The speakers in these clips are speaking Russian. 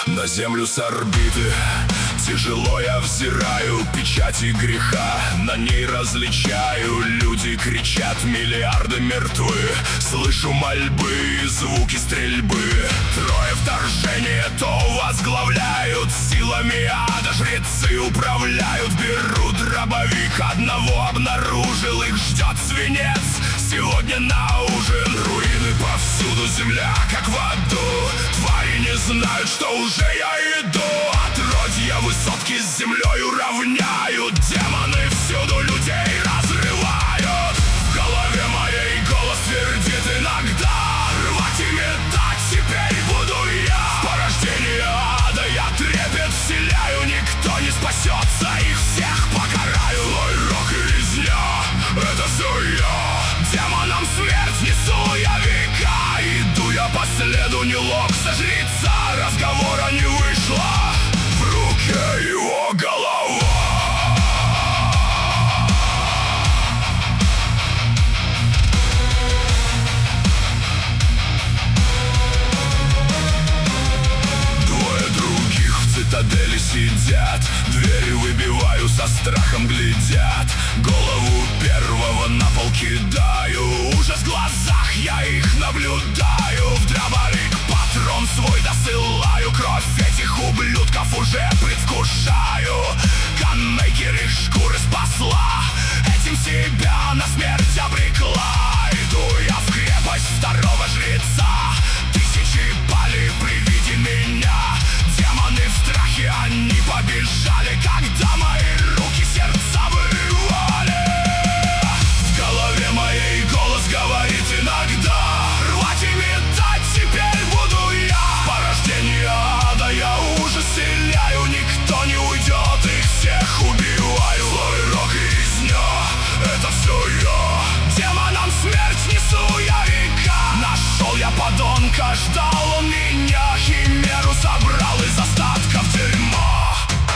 На землю с орбиты тяжело я взираю, печати греха на ней различаю. Люди кричат, миллиарды мертвы, слышу мольбы и звуки стрельбы. Трое вторжения то возглавляют, силами ада жрецы управляют. Беру дробовик, одного обнаружил, их ждет свинец сегодня на ужин. Руины повсюду, земля как в аду, твари не знают, что уже я иду. Отродья высотки с землей уравняют, демоны всюду людей разрывают. В голове моей голос твердит иногда: рвать и метать теперь буду я. В порождении ада я трепет вселяю, никто не спасется, их всех покараю. Злой рок и резня — это все я. Демонам смерть несу я века. Иду я по следу, не Локса жрица, разговора не вышло, в руке его голова. Двое других в цитадели сидят, двери выбиваю, со страхом глядят. Голову первого на пол кидаю, ужас в глазах, я их наблюдаю. В дробовик патрон свой досылаю, кровь этих ублюдков уже предвкушаю. Ганмейкер их шкуры спасла, этим себя на смерть обрекла. Иду я в крепость второго жреца, тысячи пали при виде меня. Демоны в страхе, они побежали, когда мои руки сердца вырвали. В голове моей голос говорит иногда: рвать и метать теперь буду я. Порождение ада я ужас вселяю, никто не уйдет, их всех убиваю. Злой рок и резня — это все я. Демонам смерть несу я века. Нашел я подонка, ждал он меня, химеру собрал из остатков дерьма.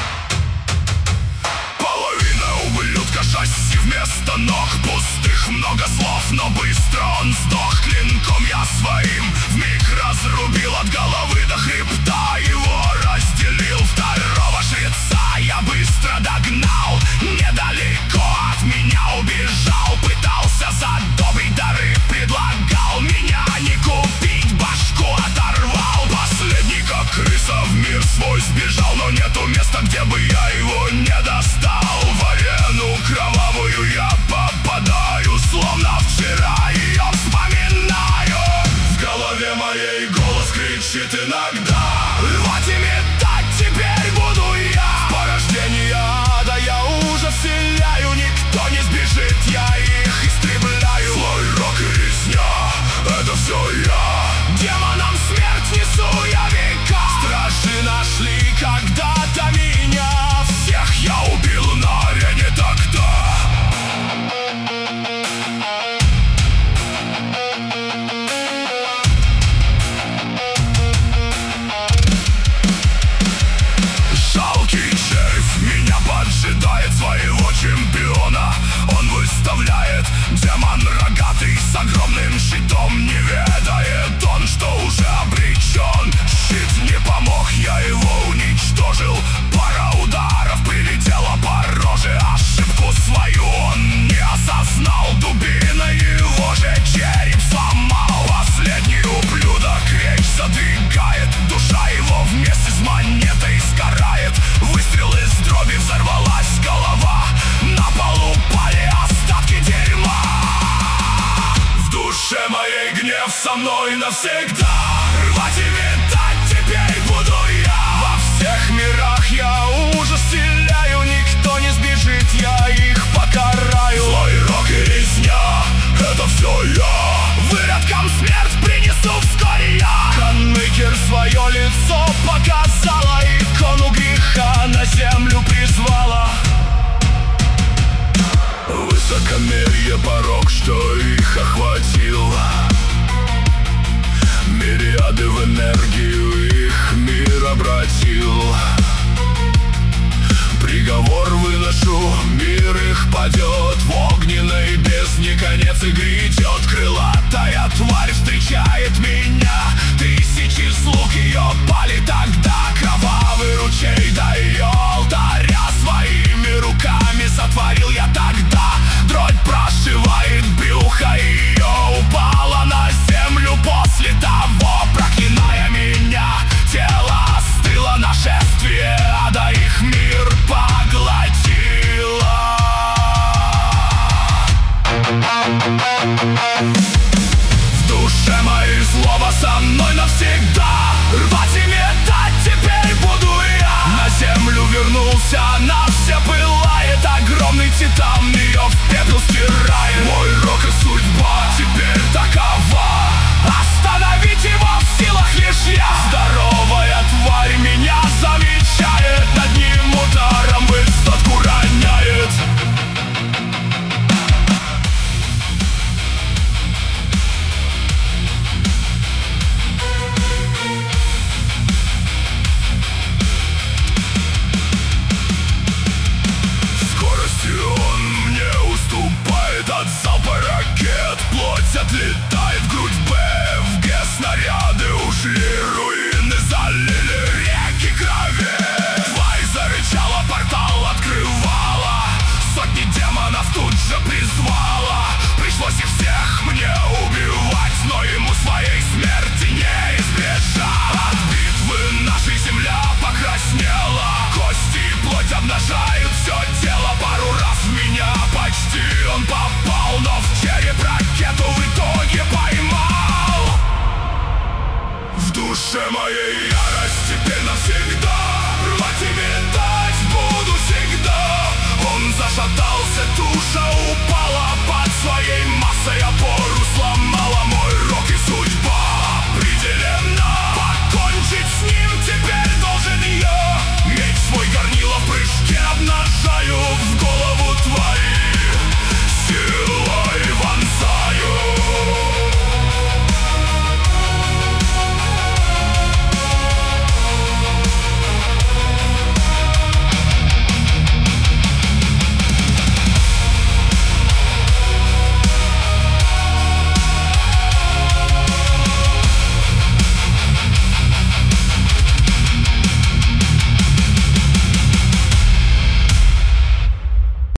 Половина ублюдка шасси вместо ног пустых, много слов, но быстро он сдох. Клинком я своим вмиг разрубил от головы до хребта, его разделил. Второго жреца я быстро догнал, недалеко от меня убежал. Пытался задобрить дары, предлагал меня не купить, башку оторвал. Последний как крыса в мир свой сбежал, но нету места, где бы я его не достал. В арену кровавую я попадаю, словно вчера ее вспоминаю. В голове моей голос кричит иногда: рвать и метать теперь буду я. В порождении ада я ужас вселяю, никто не сбежит, я их истребляю. Злой рок и резня — это все я. Демонам смерть несу я века. Стражи нашли когда-то меня, всех я убил на арене тогда. Жалкий червь меня поджидает, своего чемпиона он выставляет. Демон рогатый с огромным щитом, не ведает он, что уже обречен. Щит не помог, я его уничтожил, пара ударов прилетела по роже. Ошибку свою он не осознал, дубина его же череп сломал. Последний ублюдок речь задвигает, душа его вместе с монетой сгорает. Выстрел из дроби, взорвалась голова, на полу упали остатки дерьма. В душе моей гнев со мной навсегда.